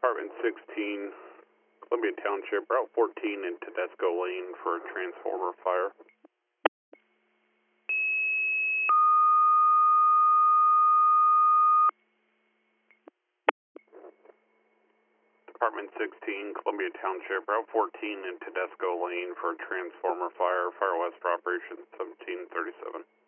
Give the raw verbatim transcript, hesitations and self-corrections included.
Department sixteen, Columbia Township, Route fourteen in Tedesco Lane for a transformer fire. Department sixteen, Columbia Township, Route fourteen in Tedesco Lane for a transformer fire, Fire West for Operation seventeen thirty-seven.